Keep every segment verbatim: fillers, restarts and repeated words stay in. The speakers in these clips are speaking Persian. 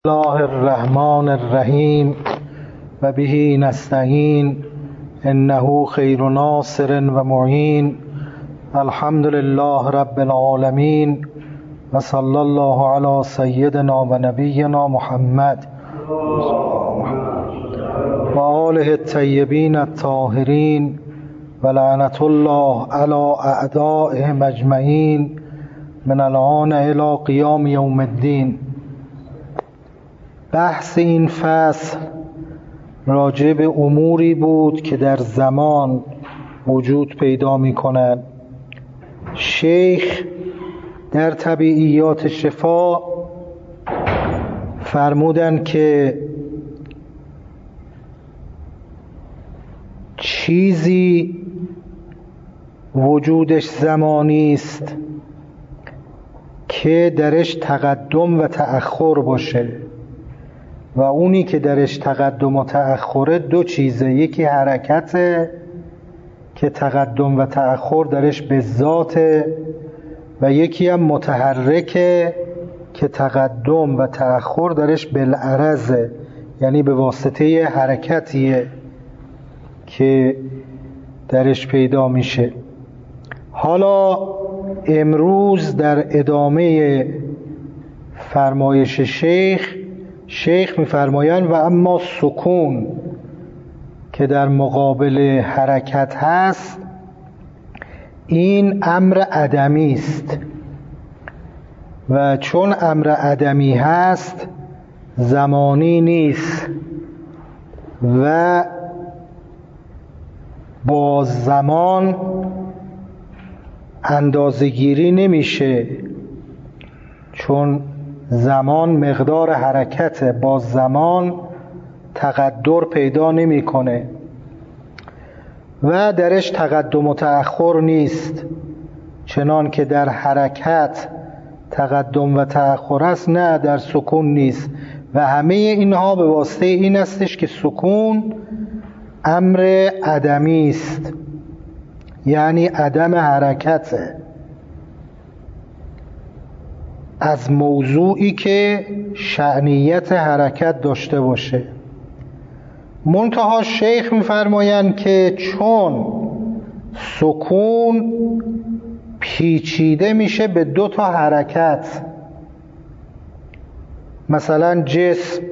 الله الرحمن الرحیم و به نستعین انه خیر ناصر و معین. الحمد لله رب العالمین و صلی الله علی سیدنا و نبینا محمد و آله الطیبین الطاهرین و لعنت الله علی اعدائهم اجمعین من الآن الی قیام یوم الدین. بحث این فصل راجع به اموری بود که در زمان وجود پیدا می کنند. شیخ در طبیعیات شفا فرمودند که چیزی وجودش زمانی است که درش تقدم و تأخر باشه و اونی که درش تقدم و تأخر دو چیزه، یکی حرکته که تقدم و تأخر درش به ذاته و یکی هم متحرکه که تقدم و تأخر درش بالعرضه، یعنی به واسطه حرکتیه که درش پیدا میشه. حالا امروز در ادامه فرمایش شیخ شیخ می‌فرمایند و اما سکون که در مقابل حرکت هست، این امر عدمی است و چون امر عدمی هست زمانی نیست و با زمان اندازه‌گیری نمیشه، چون زمان مقدار حرکت، با زمان تقدر پیدا نمیکنه و درش تقدم و تأخر نیست. چنان که در حرکت تقدم و تأخر است، نه در سکون نیست و همه اینها به واسطه این استش که سکون امر عدمی است، یعنی عدم حرکته از موضوعی که شأنیت حرکت داشته باشه. منتها شیخ می‌فرمایند که چون سکون پیچیده میشه به دو تا حرکت، مثلا جسم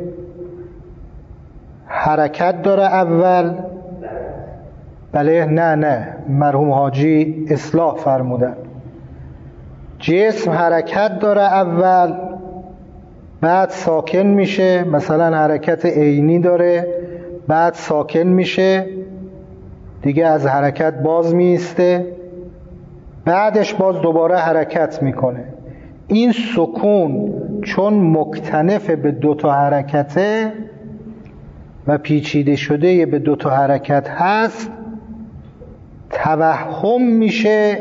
حرکت داره اول، بله نه نه مرحوم حاجی اصلاح فرمودن، جسم حرکت داره اول بعد ساکن میشه، مثلا حرکت عینی داره بعد ساکن میشه، دیگه از حرکت باز میسته، بعدش باز دوباره حرکت میکنه. این سکون چون مکتنف به دو تا حرکته و پیچیده شده به دو تا حرکت هست، توهم میشه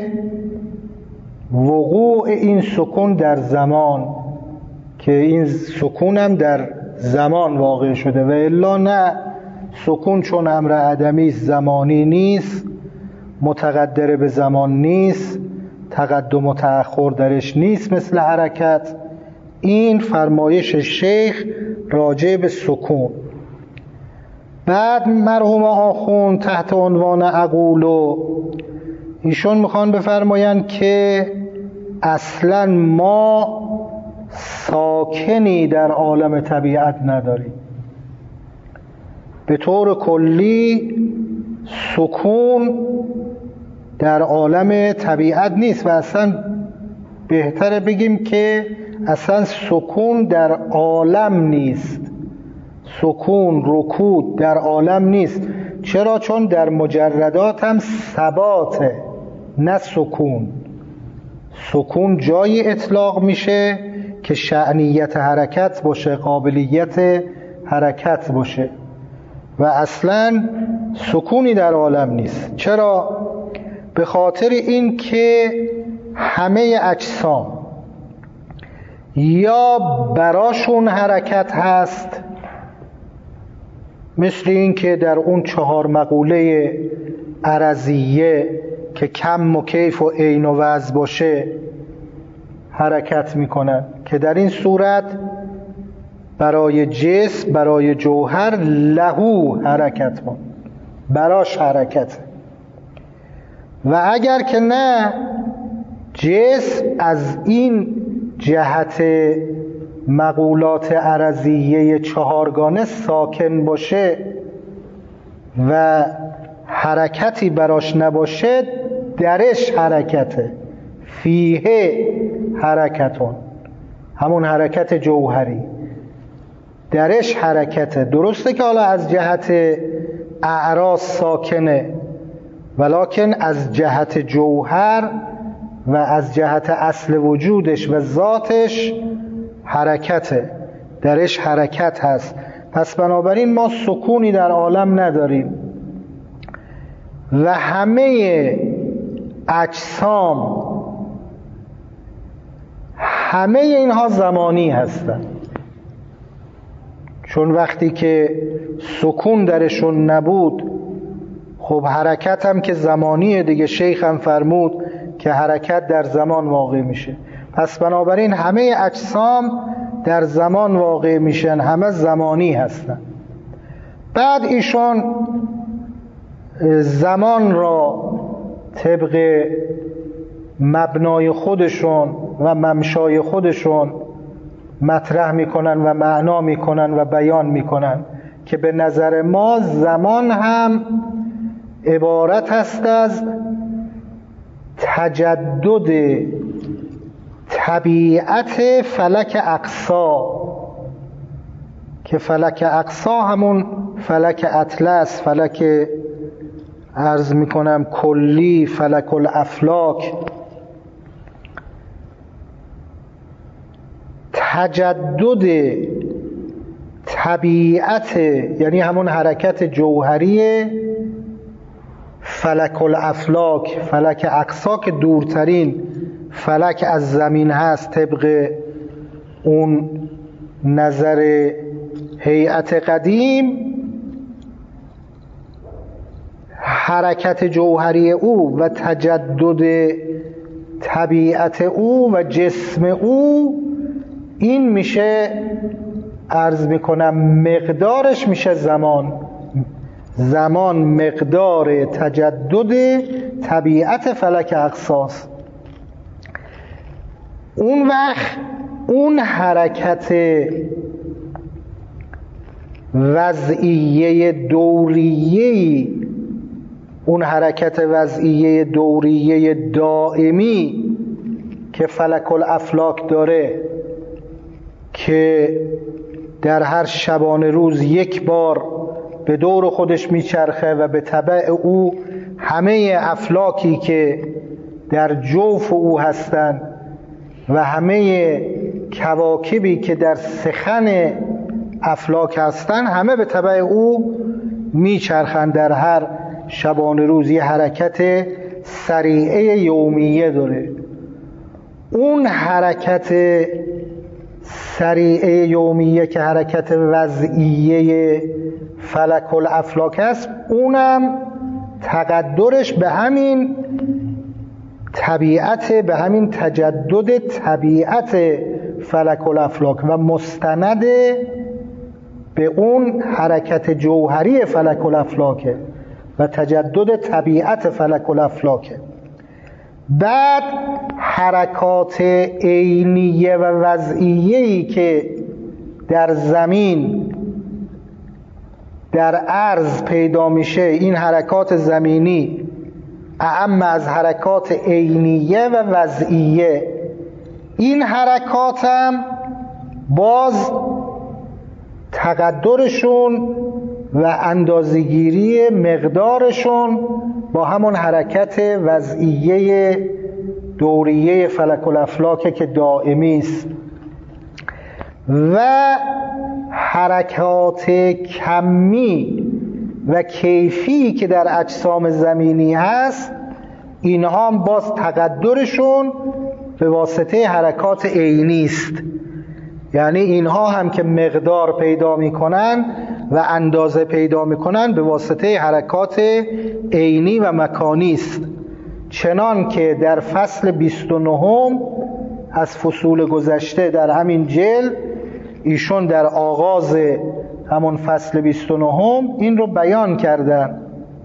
وقوع این سکون در زمان، که این سکون هم در زمان واقع شده و الا نه، سکون چون امر عدمی زمانی نیست، متقدر به زمان نیست، تقدم و تأخر درش نیست مثل حرکت. این فرمایش شیخ راجع به سکون. بعد مرحوم آخوند تحت عنوان اقولو ایشون میخوان بفرمایند که اصلا ما ساکنی در عالم طبیعت نداریم، به طور کلی سکون در عالم طبیعت نیست و اصلا بهتره بگیم که اصلا سکون در عالم نیست، سکون رکود در عالم نیست. چرا؟ چون در مجردات هم ثباته نه سکون. سکون جای اطلاق میشه که شأنیت حرکت باشه، قابلیت حرکت باشه و اصلا سکونی در عالم نیست. چرا؟ به خاطر این که همه اجسام یا براشون حرکت هست، مثل این که در اون چهار مقوله عرضیه که کم و کیف و عین و وضع باشه حرکت میکنن، که در این صورت برای جسم، برای جوهر، لهو حرکت ما، براش حرکت. و اگر که نه، جسم از این جهت مقولات عرضیه چهارگانه ساکن باشه و حرکتی براش نباشه، درش حرکته، فیه حرکتون، همون حرکت جوهری، درش حرکته. درسته که حالا از جهت اعراض ساکنه، ولکن از جهت جوهر و از جهت اصل وجودش و ذاتش حرکته، درش حرکت هست. پس بنابراین ما سکونی در عالم نداریم و همه اجسام، همه اینها زمانی هستند، چون وقتی که سکون درشون نبود، خب حرکت هم که زمانیه دیگه. شیخ هم فرمود که حرکت در زمان واقع میشه. پس بنابراین همه اجسام در زمان واقع میشن، همه زمانی هستن. بعد ایشون زمان را طبق مبنای خودشون و ممشای خودشون مطرح میکنن و معنا میکنن و بیان میکنن که به نظر ما زمان هم عبارت است از تجدد طبیعت فلک اقصا، که فلک اقصا همون فلک اطلس، فلک عرض میکنم کلی، فلک الافلاک. تجدد طبیعت یعنی همون حرکت جوهری فلک الافلاک، فلک اقصا که دورترین فلک از زمین هست طبق اون نظر هیئت قدیم. حرکت جوهری او و تجدد طبیعت او و جسم او، این میشه عرض میکنم مقدارش میشه زمان. زمان مقدار تجدد طبیعت فلک اقصاص. اون وقت اون حرکت وضعیه دوریه، اون حرکت وضعیه دوریه دائمی که فلک الافلاک داره، که در هر شبانه روز یک بار به دور خودش میچرخه و به تبع او همه افلاکی که در جوف او هستند و همه کواکبی که در سخن افلاک هستند همه به تبع او میچرخند. در هر شبانه روز یه حرکت سریعه یومیه داره. اون حرکت سریعه یومیه که حرکت وضعیه فلک الافلاک است، اونم تقدرش به همین طبیعت، به همین تجدد طبیعت فلک الافلاک و مستند به اون حرکت جوهری فلک الافلاک و تجدد طبیعت فلک الافلاک. بعد حرکات عینیه و وضعیه‌ای که در زمین در عرض پیدا میشه، این حرکات زمینی اعم از حرکات عینیه و وضعیه. این حرکات هم باز تقدرشون و اندازه‌گیری مقدارشون با همون حرکت وضعیه دوریه فلک الافلاک که دائمی است. و حرکات کمی و کیفی که در اجسام زمینی هست، اینها هم باز تقدرشون به واسطه حرکات عینی است. یعنی اینها هم که مقدار پیدا میکنن و اندازه پیدا میکنن به واسطه حرکات عینی و مکانی است. چنان که در فصل بیست و نهم از فصول گذشته در همین جلد ایشون در آغاز همون فصل بیست و نهم این رو بیان کردن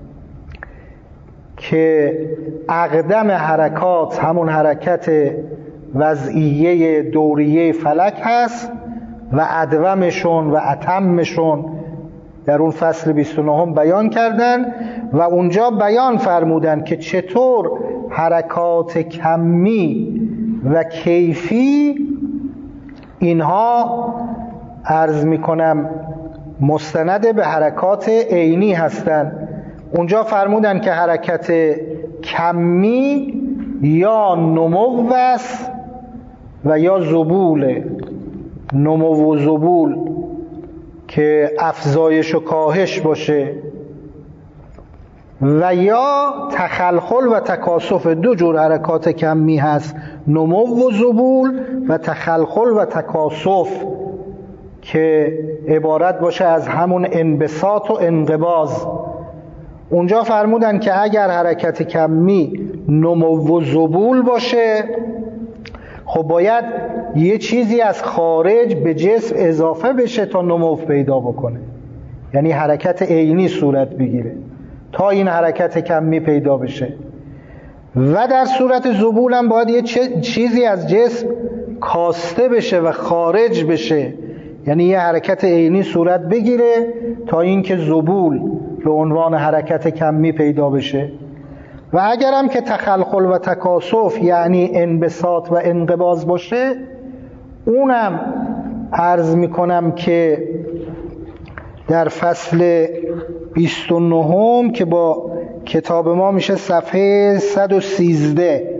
که اقدم حرکات همون حرکت وضعیه دوریه فلک هست و ادومشون و اتمشون در اون فصل بیست و نهم بیان کردن و اونجا بیان فرمودن که چطور حرکات کمی و کیفی اینها عرض میکنم مستند به حرکات عینی هستند. اونجا فرمودن که حرکت کمی یا نمو است و یا ذبول، نمو و ذبول که افزایش و کاهش باشه، و یا تخلخل و تکاسف. دو جور حرکات کمی هست، نمو و ذبول و تخلخل و تکاسف که عبارت باشه از همون انبساط و انقباض. اونجا فرمودن که اگر حرکت کمی نمو و ذبول باشه خب باید یه چیزی از خارج به جسم اضافه بشه تا نمو پیدا بکنه، یعنی حرکت عینی صورت بگیره تا این حرکت کمی پیدا بشه. و در صورت ذبول هم باید یه چیزی از جسم کاسته بشه و خارج بشه، یعنی یه حرکت عینی صورت بگیره تا اینکه ذبول به عنوان حرکت کمی پیدا بشه. و اگرم که تخلخل و تکاسف یعنی انبساط و انقباض باشه، اونم عرض میکنم که در فصل بیست و نهم که با کتاب ما میشه صفحه صد و سیزده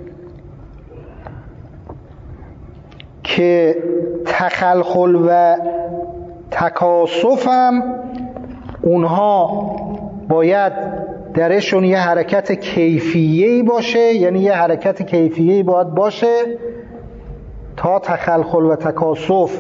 که تخلخل و تکاسف هم اونها باید درشون یه حرکت کیفیه‌ای باشه، یعنی یه حرکت کیفیه‌ای باید باشه تا تخلخل و تکاسف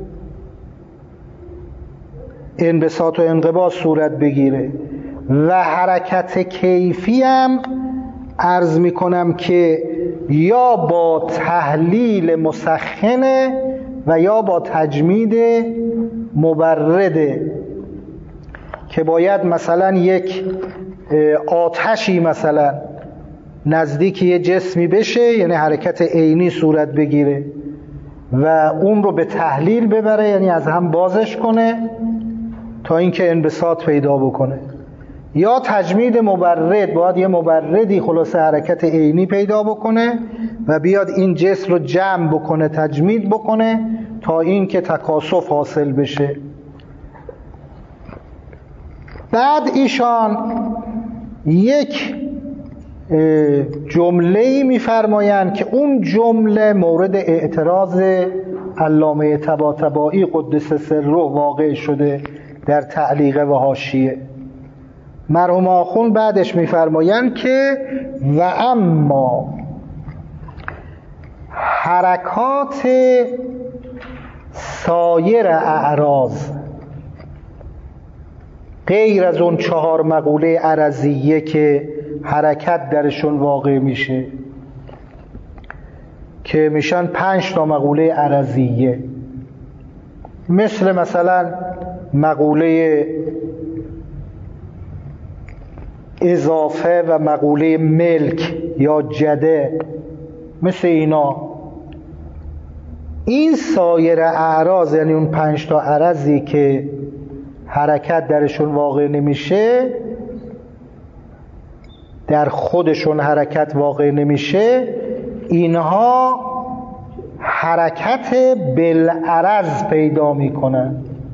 انبساط و انقباض صورت بگیره. و حرکت کیفی هم عرض میکنم که یا با تحلیل مسخنه و یا با تجمید مبرده، که باید مثلا یک آتشی مثلا نزدیک یه جسمی بشه، یعنی حرکت عینی صورت بگیره و اون رو به تحلیل ببره، یعنی از هم بازش کنه تا اینکه انبساط پیدا بکنه. یا تجمید مبرد، باید یه مبردی خلاصه حرکت عینی پیدا بکنه و بیاد این جسم رو جمع بکنه، تجمید بکنه تا اینکه تکاسف حاصل بشه. بعد ایشان یک جمله‌ای می‌فرمایند که اون جمله مورد اعتراض علامه طباطبایی قدس سره واقع شده در تعلیق و حاشیه. مرحوم آخوند بعدش می‌فرمایند که و اما حرکات سایر اعراض غیر از اون چهار مقوله عرضیه که حرکت درشون واقع میشه، که میشن پنج تا مقوله عرضیه، مثل مثلا مقوله اضافه و مقوله ملک یا جده، مثل اینا. این سایر اعراض یعنی اون پنج تا عرضی که حرکت درشون واقع نمیشه، در خودشون حرکت واقع نمیشه، اینها حرکت بالعرض پیدا میکنن.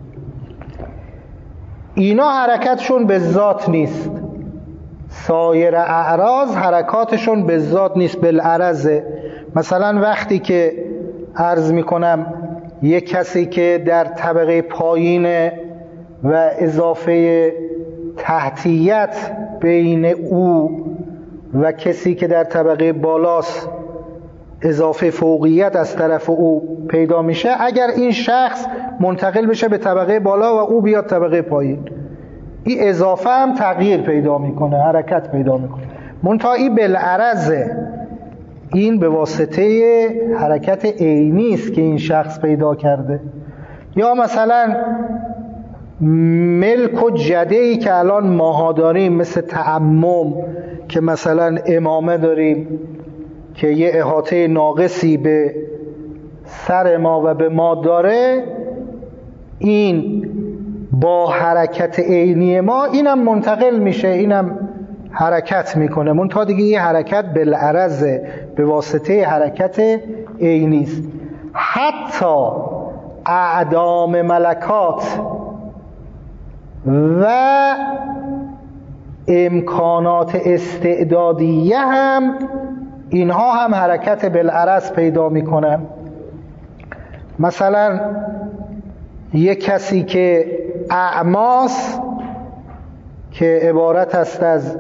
اینا حرکتشون به ذات نیست، سایر اعراض حرکاتشون به ذات نیست، بالعرضه. مثلا وقتی که عرض میکنم یک کسی که در طبقه پایین و اضافه تحتیت بین او و کسی که در طبقه بالاست اضافه فوقیت از طرف او پیدا میشه، اگر این شخص منتقل بشه به طبقه بالا و او بیاد طبقه پایین، این اضافه هم تغییر پیدا میکنه، حرکت پیدا میکنه. منتها این بالعرضه، این به واسطه حرکت عینی است که این شخص پیدا کرده. یا مثلا ملک و جده‌ای که الان ماها داریم، مثل تعمم که مثلا امامه داریم که یه احاطه ناقصی به سر ما و به ما داره، این با حرکت عینی ما اینم منتقل میشه، اینم حرکت میکنه، منتها دیگه یه حرکت بالعرض به واسطه حرکت عینی است. حتی اعدام ملکات و امکانات استعدادیه هم، اینها هم حرکت بالعرض پیدا میکنن. مثلا یک کسی که اعماس که عبارت است از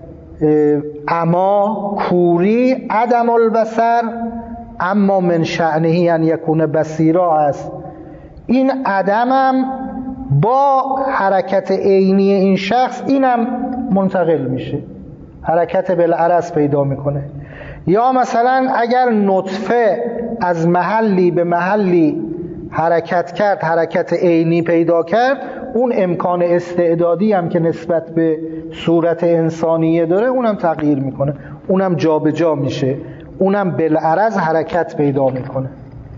عما، کوری، عدم البصر، اما من شأنه ان یکون بصیرا است. این عدمم با حرکت عینی این شخص اینم منتقل میشه، حرکت بالعرض پیدا میکنه. یا مثلا اگر نطفه از محلی به محلی حرکت کرد، حرکت عینی پیدا کرد، اون امکان استعدادی هم که نسبت به صورت انسانیه داره اونم تغییر میکنه، اونم جا به جا میشه، اونم بالعرض حرکت پیدا میکنه.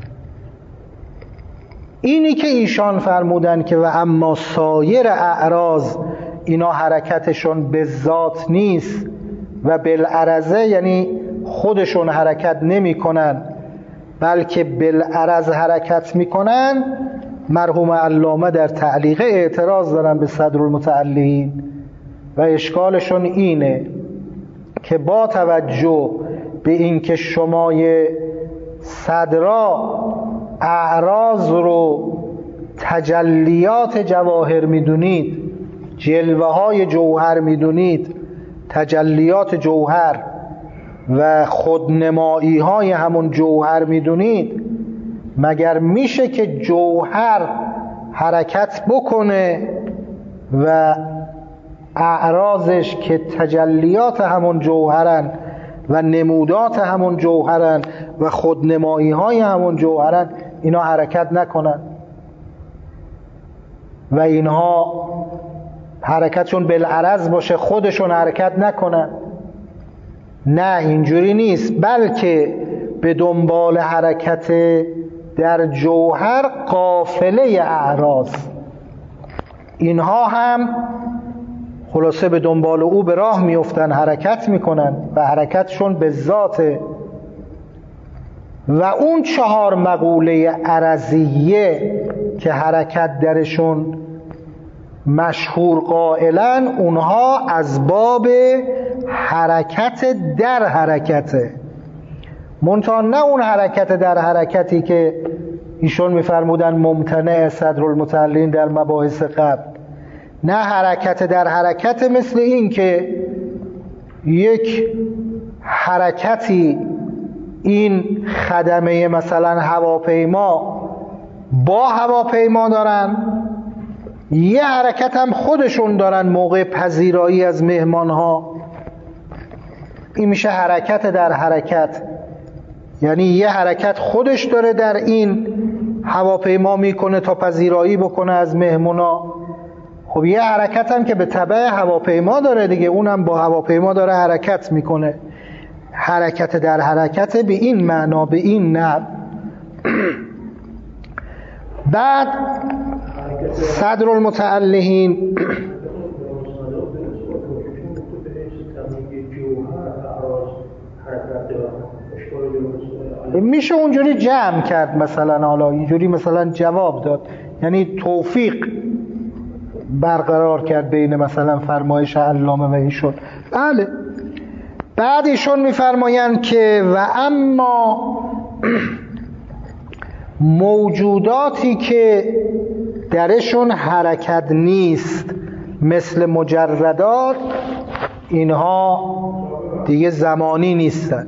اینی که ایشان فرمودن که و اما سایر اعراض اینا حرکتشون به ذات نیست و بالعرضه، یعنی خودشون حرکت نمی کنن بلکه بالعرض حرکت میکنن، مرحوم علامه در تعلیق اعتراض دارن به صدرالمتعلقین و اشکالشون اینه که با توجه به اینکه شمای صدرا اعراض رو تجلیات جواهر میدونید، جلوه های جوهر میدونید، تجلیات جوهر و خودنمایی های همون جوهر میدونید، مگر میشه که جوهر حرکت بکنه و اعراضش که تجلیات همون جوهرن و نمودات همون جوهرن و خودنمایی های همون جوهرن، اینا حرکت نکنن و اینها حرکتشون بالعرض باشه، خودشون حرکت نکنن؟ نه، اینجوری نیست، بلکه به دنبال حرکت در جوهر قافله اعراض، اینها هم خلاصه به دنبال او به راه میافتن، حرکت میکنن و حرکتشون به ذاته. و اون چهار مقوله عرضیه که حرکت درشون مشهور قائلن، اونها از باب حرکت در حرکته، منتها نه اون حرکت در حرکتی که ایشون میفرمودن ممتنع صدرالمتعلقین در مباحث قبل، نه حرکت در حرکت مثل این که یک حرکتی این خدمه مثلا هواپیما با هواپیما دارن، یه حرکت هم خودشون دارن موقع پذیرایی از مهمان ها، این میشه حرکت در حرکت، یعنی یه حرکت خودش داره در این هواپیما میکنه تا پذیرایی بکنه از مهمونا. خب یه حرکت هم که به تبع هواپیما داره دیگه، اونم با هواپیما داره حرکت میکنه. حرکت در حرکت به این معنا، به این نحو. بعد صدرالمتعلقین میشه اونجوری جمع کرد، مثلا حالا اینجوری مثلا جواب داد، یعنی توفیق برقرار کرد بین مثلا فرمایش علامه و ایشون. بله. بعد ایشون میفرمایند که و اما موجوداتی که درشون حرکت نیست مثل مجردات، اینها دیگه زمانی نیستن.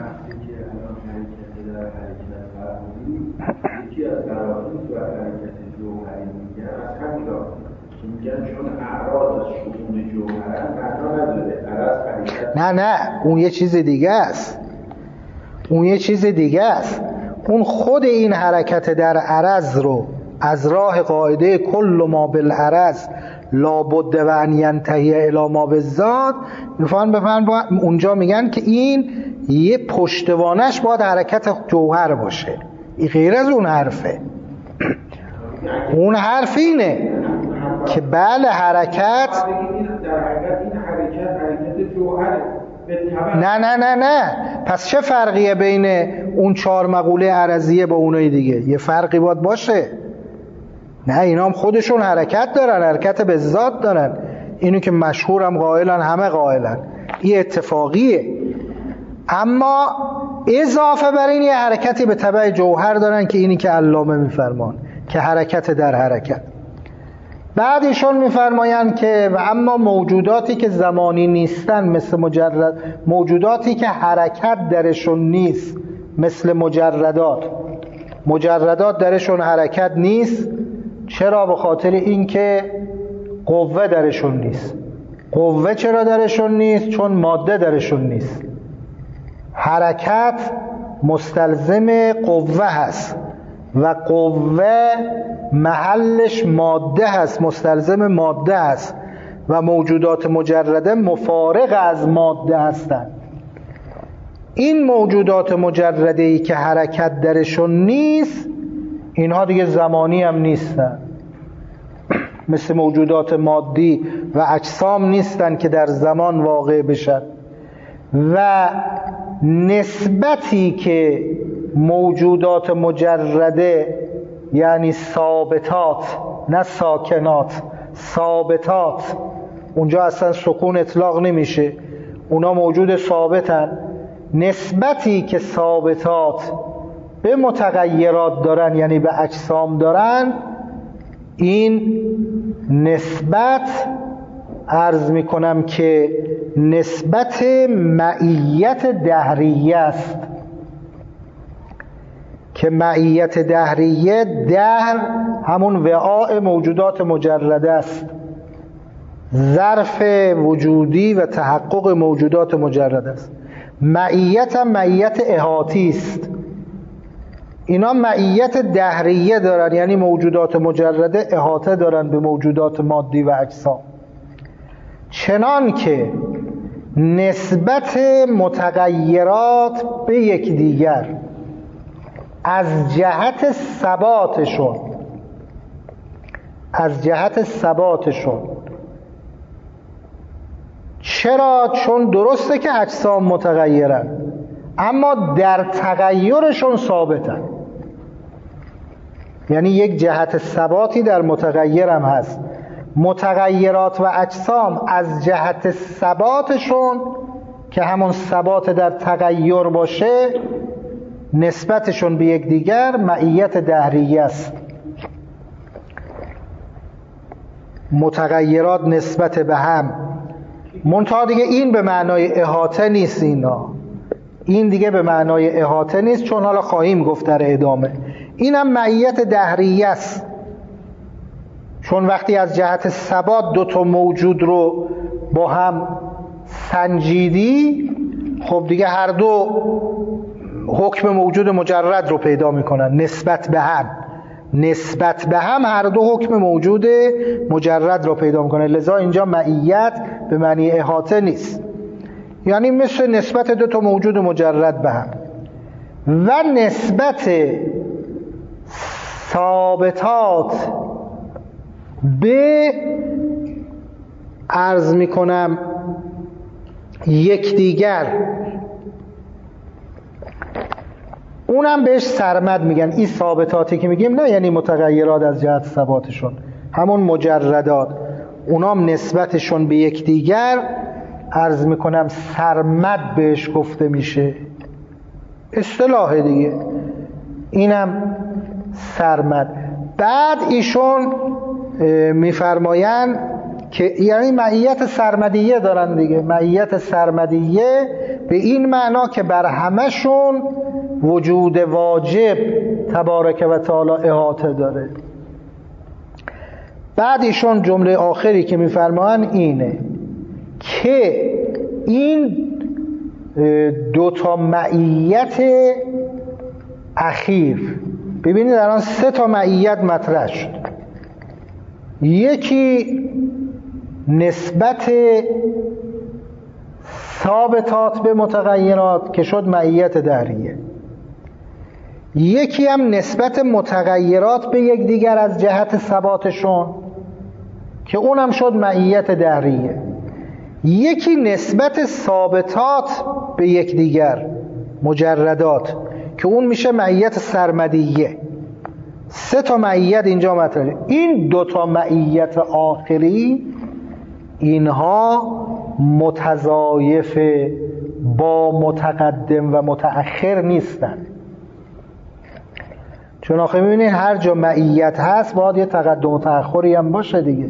نه نه اون یه چیز دیگه است، اون یه چیز دیگه است. اون خود این حرکت در عرض رو از راه قاعده کل ما بالعرض لابد و ان ینتهی الی ما بالذات، میفهمن بفهمن اونجا میگن که این یه پشتوانش باید حرکت جوهر باشه، این غیر از اون حرفه. اون حرف اینه که بله حرکت نه نه نه نه پس چه فرقیه بین اون چهار مقوله عرضیه با اونای دیگه؟ یه فرقی باید باشه. نه اینا هم خودشون حرکت دارن، حرکت به ذات دارن، اینو که مشهورم قائلن، همه قائلن، این اتفاقیه. اما اضافه بر این یه حرکتی به تبع جوهر دارن که اینی که علامه میفرمان که حرکت در حرکت. بعد ایشون میفرمایند که و اما موجوداتی که زمانی نیستن مثل مجرد، موجوداتی که حرکت درشون نیست مثل مجردات، مجردات درشون حرکت نیست. چرا؟ به خاطر اینکه قوه درشون نیست. قوه چرا درشون نیست؟ چون ماده درشون نیست. حرکت مستلزم قوه هست و قوه محلش ماده هست، مستلزم ماده هست و موجودات مجرده مفارق از ماده هستند. این موجودات مجرده ای که حرکت درشون نیست، اینها دیگه زمانی هم نیستن، مثل موجودات مادی و اجسام نیستن که در زمان واقع بشن. و نسبتی که موجودات مجرده یعنی ثابتات، نه ساکنات، ثابتات، اونجا اصلا سکون اطلاق نمیشه، اونا موجود ثابتن. نسبتی که ثابتات به متغیرات دارن یعنی به اجسام دارن، این نسبت عرض میکنم که نسبت معیت دهریه است که معیت دهریه، دهر همون وعاء موجودات مجرده است، ظرف وجودی و تحقق موجودات مجرده است. معیت هم معیت احاطی است. اینا معیت دهریه دارن یعنی موجودات مجرده احاطه دارن به موجودات مادی و اجسام، چنان که نسبت متغیرات به یکدیگر از جهت ثباتشون از جهت ثباتشون چرا؟ چون درسته که اجسام متغیرن اما در تغییرشون ثابتن، یعنی یک جهت ثباتی در متغیر هم هست. متغیرات و اجسام از جهت ثباتشون که همون ثبات در تغییر باشه، نسبتشون به یک دیگر معیت دهریه است. متغیرات نسبت به هم، منتها دیگه این به معنای احاطه نیست. اینا این دیگه به معنای احاطه نیست، چون حالا خواهیم گفت در ادامه. اینم معیت دهریه است، چون وقتی از جهت ثبات دو تا موجود رو با هم سنجیدی، خب دیگه هر دو حکم موجود مجرد رو پیدا میکنن نسبت به هم. نسبت به هم هر دو حکم موجود مجرد رو پیدا میکنن. لذا اینجا معیت به معنی احاطه نیست، یعنی مثل نسبت دو تا موجود مجرد به هم. و نسبت ثابتات به عرض میکنم یکدیگر، اونم بهش سرمد میگن. این ثابتاتی که میگیم نه یعنی متغیرات از جهت ثباتشون، همون مجردات، اونام نسبتشون به یکدیگر عرض میکنم سرمد بهش گفته میشه، اصطلاح دیگه، اینم سرمد. بعد ایشون میفرماین که یعنی معیت سرمدیه دارن دیگه. معیت سرمدیه به این معنا که بر همشون وجود واجب تبارک و تعالی احاطه داره. بعد ایشون جمله آخری که میفرماین اینه که این دو تا معیت اخیر ببینید الان سه تا معیت مطرح شد. یکی نسبت ثابتات به متغیرات که شد معیت دهریه، یکی هم نسبت متغیرات به یکدیگر از جهت ثباتشون که اونم شد معیت دهریه، یکی نسبت ثابتات به یکدیگر مجردات که اون میشه معیت سرمدیه. سه تا معیت اینجا مطرحه. این دو تا معیت آخری اینها متضایف با متقدم و متأخر نیستن، چون آخه میبینید هر جا معیت هست باید یه تقدم و تأخری هم باشه دیگه.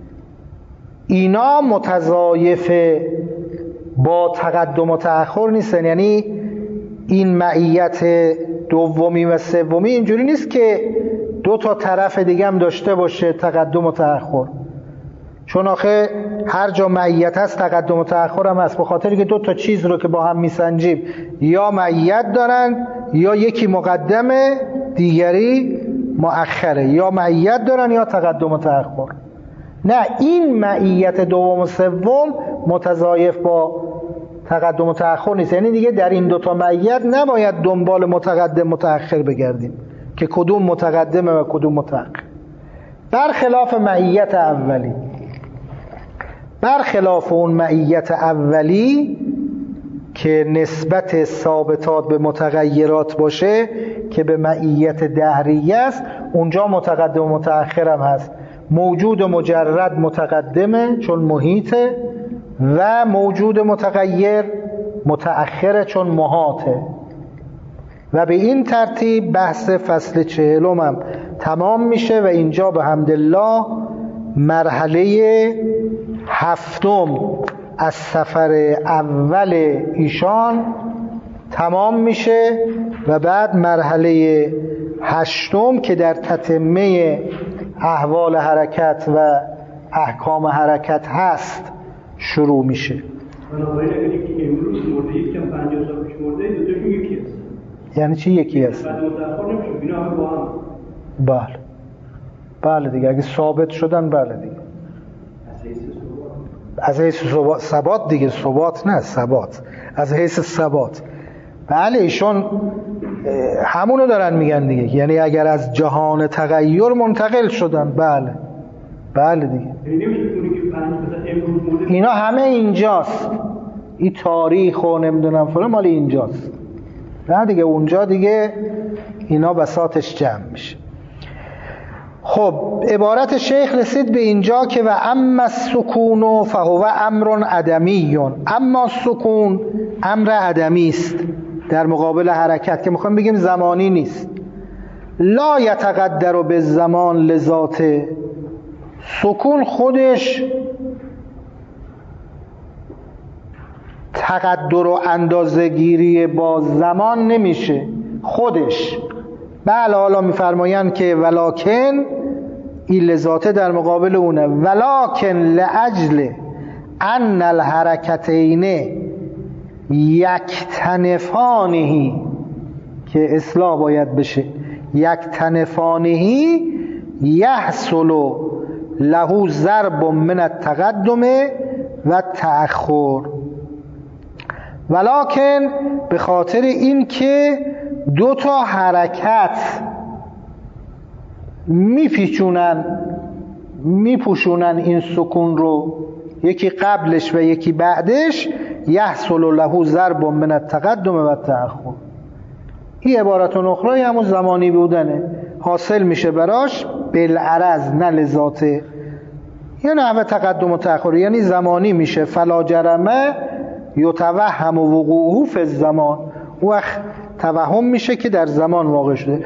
اینا متضایف با تقدم و تأخر نیستن، یعنی این معیت دومی و سومی اینجوری نیست که دو تا طرف دیگه هم داشته باشه تقدم و تأخر، چون آخه هر جا معیت هست تقدم و تأخر هم هست، به خاطری که دو تا چیز رو که با هم میسنجیم یا معیت دارن یا یکی مقدمه دیگری مؤخره، یا معیت دارن یا تقدم و تأخر. نه، این معیت دوم و سوم متضایف با تقدم و تأخر نیست، یعنی دیگه در این دوتا معیت نباید دنبال متقدم متأخر بگردیم که کدوم متقدمه و کدوم متأخر. برخلاف معیت اولی، برخلاف اون معیت اولی که نسبت ثابتات به متغیرات باشه که به معیت دهریه است، اونجا متقدم و متأخر هم هست. موجود مجرد متقدمه چون محیطه و موجود متغیر متأخره چون محاطه. و به این ترتیب بحث فصل چهلم هم تمام میشه و اینجا به حمدالله مرحله هفتم از سفر اول ایشان تمام میشه و بعد مرحله هشتم که در تتمه احوال حرکت و احکام حرکت هست شروع میشه. بنابراین اگر یکی امروز مرده یک کم پنجاه سال پیش مرده دو تاشون یکی هست. یعنی چی یکی هست؟ بعد متأخر نمیشه، اینا همه با هم. بله بله دیگه، اگه ثابت شدن بله دیگه از حیث ثبات دیگه، ثبات نه ثبات، از حیث ثبات. بله ایشون همونو دارن میگن دیگه، یعنی اگر از جهان تغییر منتقل شدن بله بله دیگه. اینا همه اینجاست، این تاریخ و نمیدونم فلان مال اینجاست، نه دیگه اونجا دیگه اینا بساطش جمع میشه. خب عبارت شیخ رسید به اینجا که و اما السکون فهو امر عدمی، اما سکون امر عدمی است در مقابل حرکت، که میخوایم بگیم زمانی نیست. لا یتقدر به زمان لذات، سکون خودش تقدر و اندازه گیری با زمان نمیشه خودش. بله حالا میفرمایند که ولکن این لذاته در مقابل اونه، ولکن لاجل ان الحرکتین یکتنفانهی، که اصلاح باید بشه، یکتنفانهی یحصل له ضرب من التقدم و تأخر. ولکن به خاطر این که دو تا حرکت میپیچونن میپوشونن این سکون رو، یکی قبلش و یکی بعدش، یحصل له ضرب من التقدم و تأخر. این عبارت اخرى همون زمانی بودنه، حاصل میشه براش بالعرض نه لذاته، یا نحو تقدم و تأخر، یعنی زمانی میشه. فلا جرمه یتوهم وقوعه فی الزمان، وقت توهم میشه که در زمان واقع شده.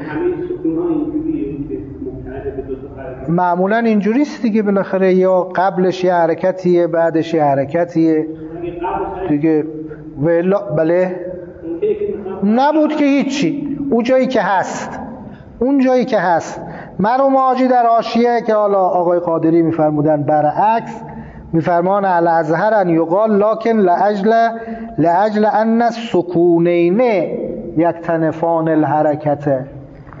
معمولا اینجوری است دیگه، بالاخره یا قبلش یه حرکتیه بعدش یه حرکتیه دیگه. ولا بله نبود که هیچی، اون جایی که هست، اون جایی که هست. مرحوم حاجی در حاشیه که حالا آقای قادری میفرمودن برعکس، میفرمان الازهر ان یقال لکن لاجل لاجل ان السکونین یکتنفان الحرکت،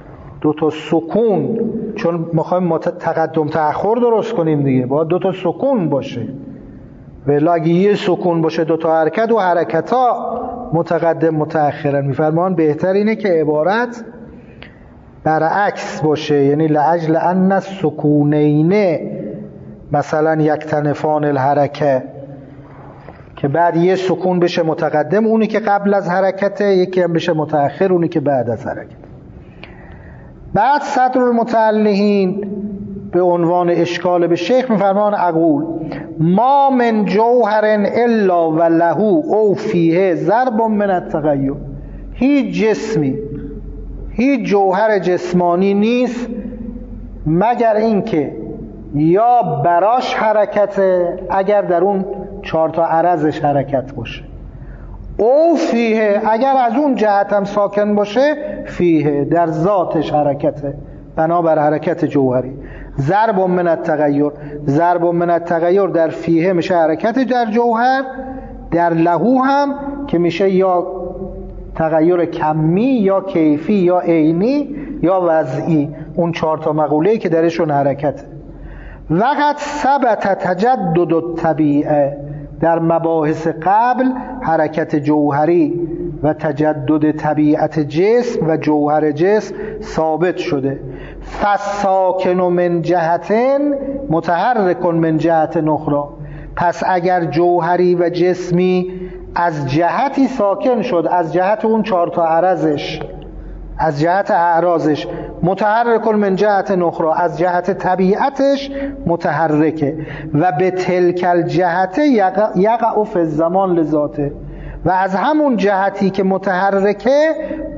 دو تا سکون، چون میخوایم تقدم تأخر درست کنیم دیگه، باید دو تا سکون باشه. ولی اگه یه سکون باشه دو تا حرکت و حرکت ها متقدم متأخرن. میفرمان بهتر اینه که عبارت برعکس باشه، یعنی لعجل ان السکونین مثلا یکتنفان الحرکه، که بعد یه سکون بشه متقدم اونی که قبل از حرکته، یکی هم بشه متأخر اونی که بعد از حرکت. بعد صدر المتعلقین به عنوان اشکال به شیخ میفرمان اقول ما من جوهر الا و له او فیه ضرب من التغیر. هیچ جسمی، هیچ جوهر جسمانی نیست مگر اینکه یا براش حرکته، اگر در اون چهار تا عرضش حرکت باشه، او فیه اگر از اون جهت هم ساکن باشه، فیه در ذاتش حرکته بنابر حرکت جوهری. ضرب من التغیر، ضرب من التغیر در فیه میشه حرکت در جوهر، در لهو هم که میشه یا تغییر کمی یا کیفی یا عینی یا وضعی، اون چهار تا مقوله‌ای که درشون حرکته. وقت ثبت تجدد الطبیعه، در مباحث قبل حرکت جوهری و تجدد طبیعت جسم و جوهر جسم ثابت شده. فساکن من جهتن متحرک من جهت اخرى، پس اگر جوهری و جسمی از جهتی ساکن شد، از جهت اون چهار تا عرضش، از جهت اعراضش، متحرک من جهت اخرى از جهت طبیعتش متحرکه، و به تلک الجهت یقع فی الزمان لذاته، و از همون جهتی که متحرکه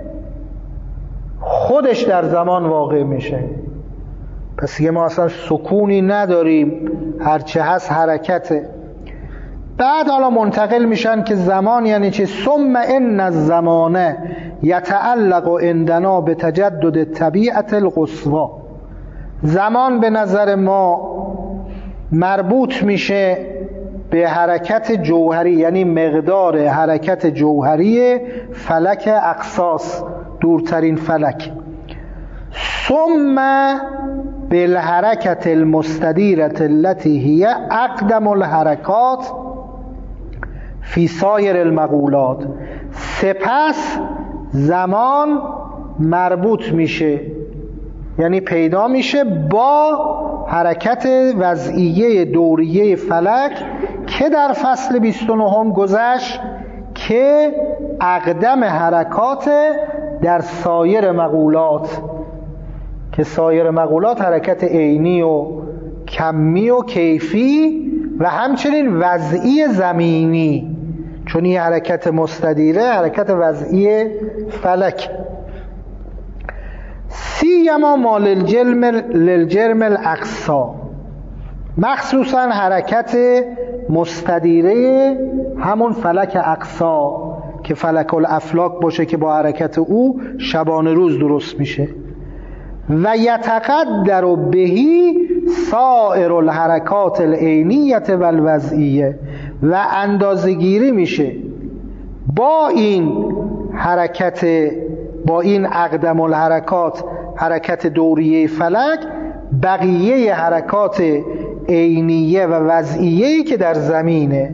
خودش در زمان واقع میشه. پس یه ما اصلا سکونی نداریم، هرچه هست حرکته. بعد حالا منتقل میشن که زمان یعنی چه؟ ثم ان الزمان یتعلق عندنا به تجدد طبیعت القصوی. زمان به نظر ما مربوط میشه به حرکت جوهری، یعنی مقدار حرکت جوهری فلک اقصاص، دورترین فلک. ثم بالحرکت المستدیرة التي هي اقدم الحرکات فی سایر المقولات. سپس زمان مربوط میشه، یعنی پیدا میشه با حرکت وضعیه دوریه فلک که در فصل بیست و نه گذشت، که اقدم حرکات در سایر مقولات، که سایر مقولات حرکت عینی و کمی و کیفی و همچنین وضعی زمینی، چون این حرکت مستدیره حرکت وضعی فلک. سیما ما للجرم للجرم الاقصا، مخصوصا حرکت مستدیره همون فلک اقصا که فلک الافلاک باشه، که با حرکت او شبانه روز درست میشه. و یتقدر بهی سائر الحرکات العینیه و الوضعیه، و اندازه‌گیری میشه با این حرکت، با این اقدم الحرکات، حرکت دوریه فلک، بقیه حرکات عینیه و وضعیه‌ای که در زمینه.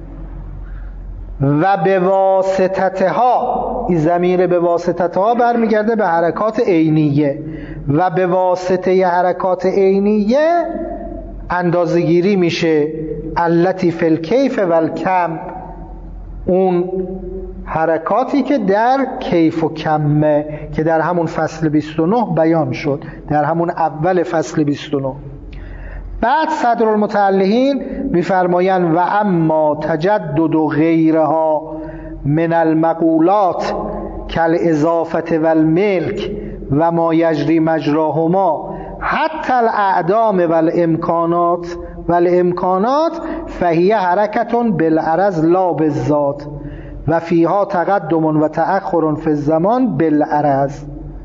و به واسطتها، این ضمیر به واسطتها برمیگرده به حرکات عینیه، و به واسطه حرکات عینیه اندازه‌گیری میشه التی فی الکیف و الکم، اون حرکاتی که در کیف و کمه، که در همون فصل بیست و نه بیان شد، در همون اول فصل بیست و نه. بعد صدر المتعلقین میفرمایند و اما تجدد غیرها من المقولات کالاضافه و الملک و ما یجری مجراهما حتی الاعدام و الامکانات و الامکانات فهی حرکتون بالعرض لا بالذات و فیها تقدم و تأخر فی الزمان بالعرض.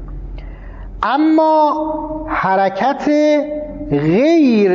اما حرکت غیر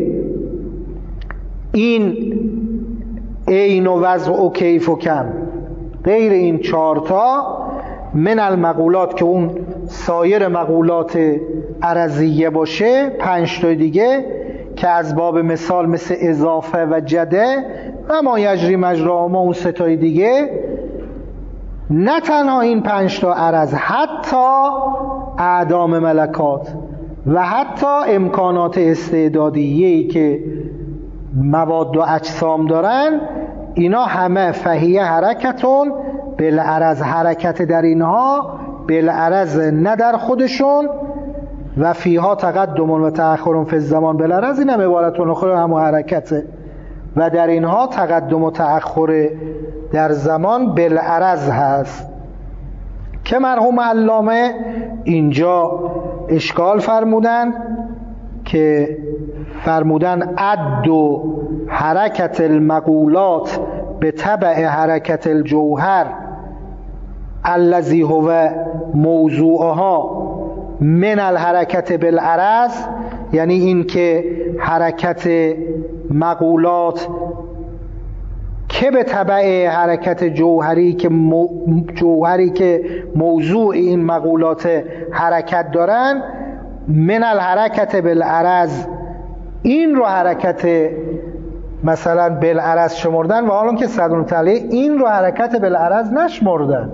این عین و وضع و کیف و کم، غیر این چارتا من المقولات که اون سایر مقولات عرضیه باشه، پنج تا دیگه که از باب مثال مثل اضافه و جده و ما یجری مجرا ما اون سه تای دیگه، نه تنها این پنج تا عرض، حتی اعدام ملکات و حتی امکانات استعدادیه‌ای که مواد و اجسام دارن، اینا همه فهیه حرکتون بالعرض، حرکت در اینها بالعرض نه در خودشون، و فیها تقدم و تأخر فی الزمان بالعرض، این هم عبارتون اخر همون حرکته، و در اینها تقدم و تأخر در زمان بالعرض هست که مرحوم علامه اینجا اشکال فرمودن که فرمودن عد و حرکت المقولات به تبع حرکت الجوهر الذی هو موضوعها من الحرکت بالعرض، یعنی این که حرکت مقولات که به تبع حرکت جوهری که مو... جوهری که موضوع این مقولات حرکت دارن، من الحرکت بالعرض، این رو حرکت مثلا بالعرض شمردن، و حالا که صدر تعلیه این رو حرکت بالعرض نشمردن.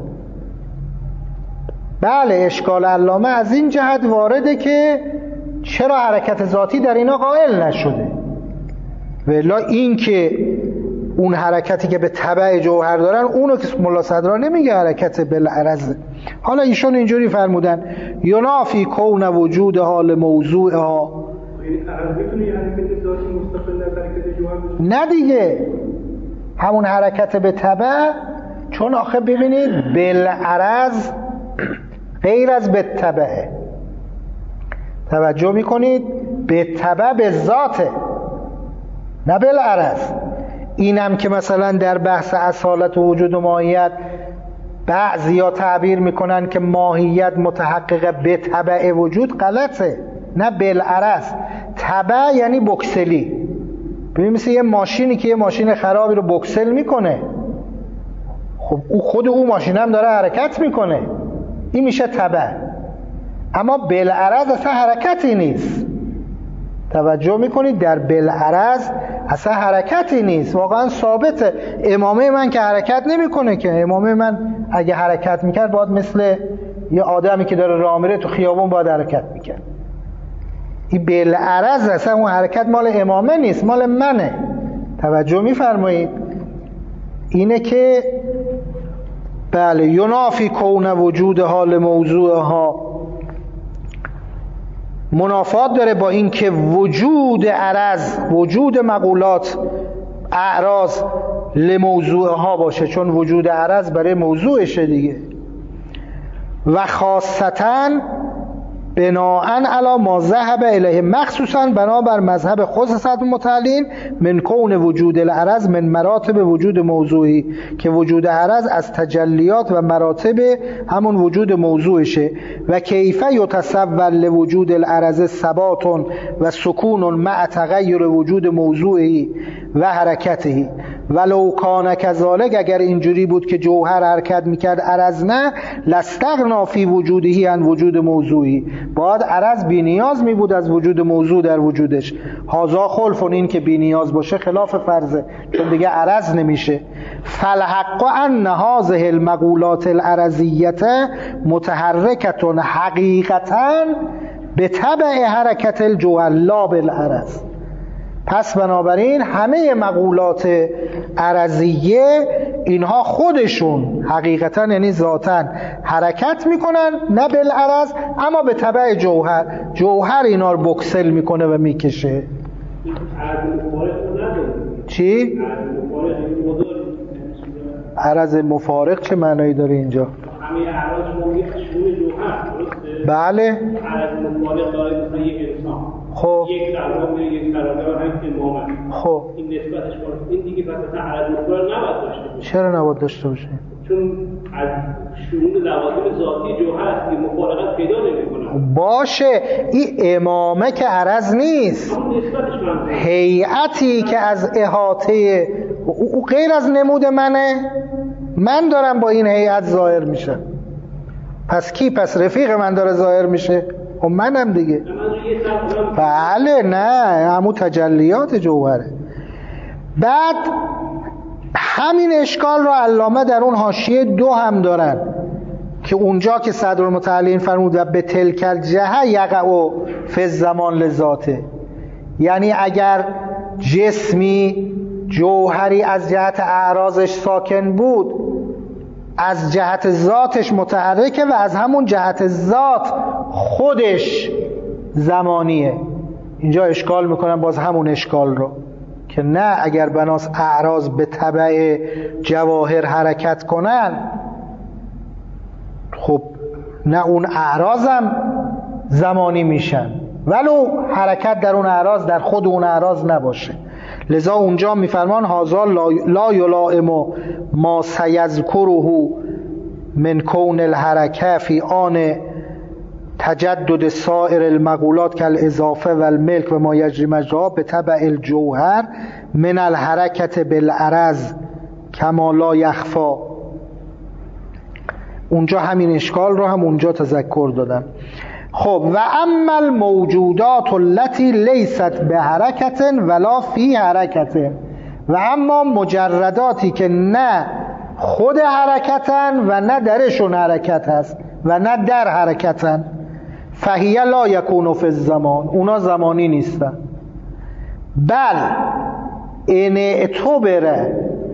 بله اشکال علامه از این جهت وارده که چرا حرکت ذاتی در اینا قائل نشده، ولی این که اون حرکتی که به تبع جوهر دارن اونو که ملا صدرا نمیگه حرکت بالعرض. حالا ایشون اینجوری فرمودن ینافی کون وجود حال موضوعها، نه دیگه همون حرکت به تبع، چون آخه ببینید بالعرض غیر از به تبعه، توجه میکنید، به تبع به ذاته نه بالعرض. اینم که مثلا در بحث اصالت و وجود و ماهیت بعضیا تعبیر میکنن که ماهیت متحقق به تبع وجود، غلطه، نه بالعرض. تبع یعنی بکسلی. ببین مثل یه ماشینی که یه ماشین خرابی رو بکسل میکنه، خب او خود او ماشین هم داره حرکت میکنه، این میشه تبع. اما بالعرض اصلا حرکتی نیست. توجه میکنید در بالعرض اصلا حرکتی نیست، واقعا ثابته. امامه من که حرکت نمیکنه که، امامه من اگه حرکت میکرد باید مثل یه آدمی که داره راه میره تو خیابون باید حرکت میکرد. این بالعرض اصلا اون حرکت مال امامه نیست، مال منه. توجه میفرمایید اینه که بله ینافی کون وجود حال موضوعها، منافات داره با این که وجود عرض، وجود مقولات اعراض لموضوعها باشه، چون وجود عرض برای موضوعشه دیگه. و خاصتاً بناءً علی ما ذهب الیه، مخصوصاً بنابر مذهب خصوصت متعلین من کون وجود العرض من مراتب وجود موضوعی، که وجود عرض از تجلیات و مراتب همون وجود موضوعشه. و کیف یتصور لوجود العرض ثبات و سکون مع تغییر وجود موضوعی و حرکته، ولو کان کذالک، اگر اینجوری بود که جوهر حرکت میکرد عرض نه، لاستغنا فی وجودهی عن وجود موضوعی، باید عرض بی نیاز می بود از وجود موضوع در وجودش. هازا خلف، این که بی نیاز باشه خلاف فرضه، چون دیگه عرض نمیشه. فالحق ان هذه المقولات العرضیه متحرکه حقیقتا به تبع حرکت الجوهر لا بالعرض. پس بنابراین همه مقولات عرضیه اینها خودشون حقیقتا یعنی ذاتاً حرکت میکنن نه بالعرض، اما به تبع جوهر. جوهر اینا رو بکسل میکنه و میکشه. چی؟ عرض مفارق چه معنایی داره اینجا؟ همه اعراض شمول جوهر، درسته؟ بله. عرض مفارق داره مثلا یک انسان، خب یک قرار میره یک قرارگاه و همین امامت، خب این نسبتش باشه، این دیگه مثلا عرض مفارق نباید داشته باشه. چرا نباید داشته باشه؟ چون از شمول لوازم ذاتی جوهر است که مفارقت پیدا نمی‌کنه. باشه، این امامه که عرض نیست، هیئتی که از احاطه او غیر از نمود منه، من دارم با این هیئت ظاهر میشم. پس کی؟ پس رفیق من داره ظاهر میشه؟ خب منم دیگه. بله نه، همون تجلیات جوهره. بعد همین اشکال رو علامه در اون حاشیه دو هم دارن که اونجا که صدرالمتعلین فرمود و به تلک الجهه یقع فی الزمان لذاته، یعنی اگر جسمی جوهری از جهت اعراضش ساکن بود، از جهت ذاتش متحرکه و از همون جهت ذات خودش زمانیه. اینجا اشکال میکنن باز همون اشکال رو که نه، اگر بناس اعراض به تبع جواهر حرکت کنن، خب نه اون اعراضم زمانی میشن ولو حرکت در اون اعراض در خود اون اعراض نباشه. لذا اونجا میفرمان هذا لا یلائم ما سیذکره من کون الحرکه فی آن تجدد سائر المقولات کالاضافه و الملک و ما یجری مجراها به تبع الجوهر من الحرکت بالعرض کما لا یخفا. اونجا همین اشکال رو هم اونجا تذکر دادم. خب و اما الموجودات التي لیست به حرکت ولا فی حرکت، و اما مجرداتی که نه خود حرکتن و نه درشون حرکت هست و نه در حرکتن، فهی لا یکون فی الزمان، اونا زمانی نیستن. بل ان اعتبر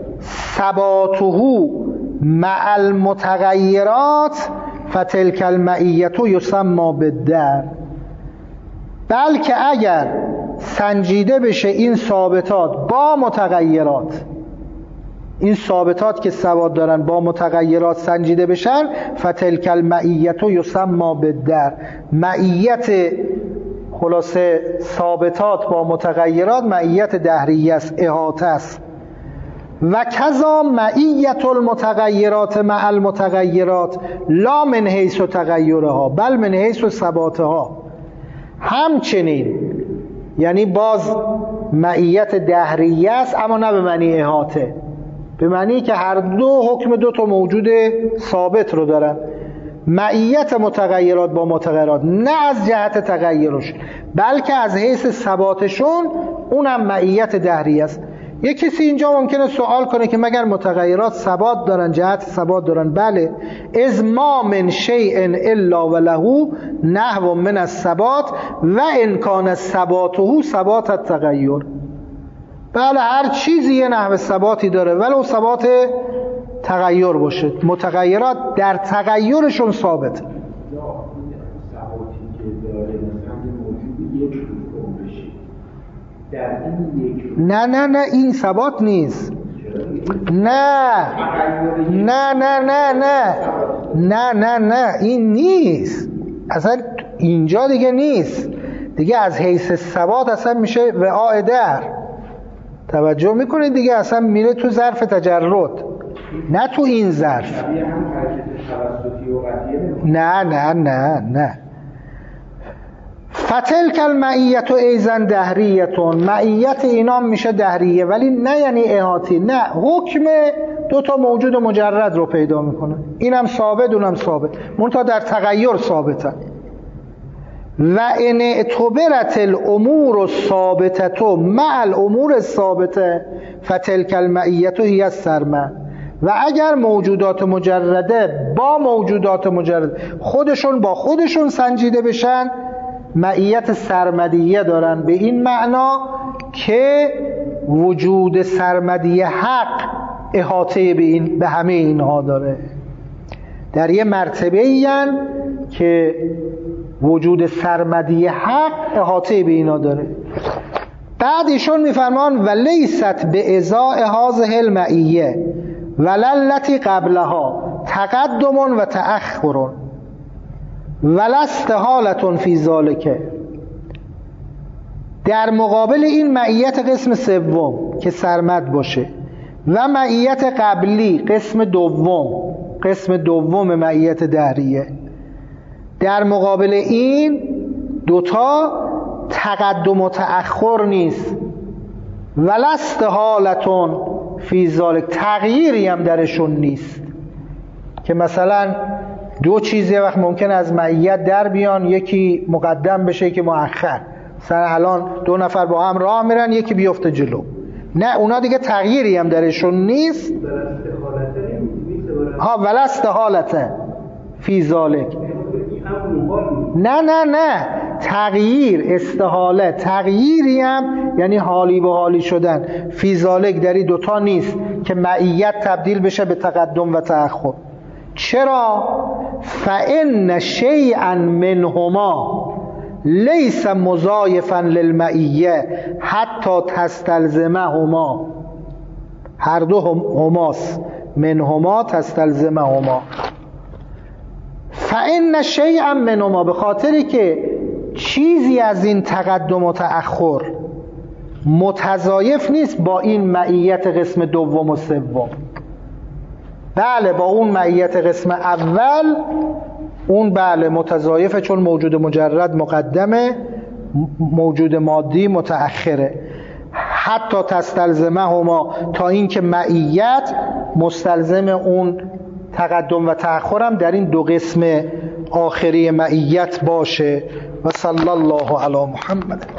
ثباته مع المتغیرات فتلک المعیة یسمى بالدر، بلکه اگر سنجیده بشه این ثابتات با متغیرات، این ثابتات که ثبات دارن با متغیرات سنجیده بشن، فتلک المعیة یسمى بالدر، معیت خلاصه ثابتات با متغیرات معیت دهریه است، احاطه است. و کذا معیت المتغیرات مع المتغیرات لا من حیث تغیرها بل من حیث ثباتها، همچنین یعنی باز معیت دهریه است اما نه به معنی احاطه، به معنی که هر دو حکم دو تا موجود ثابت رو دارن. معیت متغیرات با متغیرات نه از جهت تغیرش بلکه از حیث ثباتشون، اونم معیت دهریه است. یک کسی اینجا ممکنه سوال کنه که مگر متغیرات ثبات دارن، جهت ثبات دارن؟ بله، از ما من شیء الا وله نحو من الثبات و ان کان ثباته ثبات التغیر. بله، هر چیزی یه نحو ثباتی داره ولو ثبات تغییر باشه، متغیرات در تغییرشون ثابت. نه نه نه این ثبات نیست. نه نه نه نه نه نه نه نه این نیست اصلا، اینجا دیگه نیست دیگه، از حیث ثبات اصلا میشه وعاء در. توجه میکنید دیگه، اصلا میره تو ظرف تجرد نه تو این ظرف. نه نه نه نه فتلک المعیت ایزن دهریتون، معیت اینا میشه دهریه ولی نه یعنی احاطی، نه، حکم دو تا موجود مجرد رو پیدا میکنه، اینم ثابت اونم ثابت، منتها در تغییر ثابتن. و ان اعتبرت الامور الثابته مع الامور الثابته فتلک المعیت هی السرمه، و اگر موجودات مجرده با موجودات مجرد خودشون با خودشون سنجیده بشن، معیت سرمدیه دارن، به این معنا که وجود سرمدیه حق احاطه به این به همه اینها داره. در یه مرتبه این که وجود سرمدیه حق احاطه به اینا داره. بعد ایشون میفرمان و لیست به ازاء هذه المعیه وللتی قبلها تقدم و تأخر ولا استحالة فی ذلک، در مقابل این معیت قسم سوم که سرمد باشه و معیت قبلی قسم دوم، قسم دوم معیت دهریه، در مقابل این دوتا تقدم و تأخر نیست، ولا استحالة فی ذلک، تغییری هم درشون نیست که مثلا دو چیز یه وقت ممکن از معیت در بیان، یکی مقدم بشه که مؤخر. مثلا الان دو نفر با هم راه میرن، یکی بیفته جلو، نه اونا دیگه تغییری هم درشون نیست. ها ولا استحالته فی ذالک، نه نه نه تغییر استحاله، تغییری هم یعنی حالی به حالی شدن. فی ذالک در این دوتا نیست که معیت تبدیل بشه به تقدم و تأخر. چرا؟ فإن شیئا منهما لیس مضایفا للمعیه حتی تستلزمهما. هر دو هماست، منهما تستلزمهما. فإن شیئا منهما، به خاطری که چیزی از این تقدم و تأخر متضایف نیست با این معیت قسم دوم و سوم. بله با اون معیت قسم اول اون بله متضایفه، چون موجود مجرد مقدمه، موجود مادی متأخره. حتی تستلزمه هما، تا اینکه معیت مستلزم اون تقدم و تأخرم در این دو قسم آخری معیت باشه. و صلی الله علی محمد.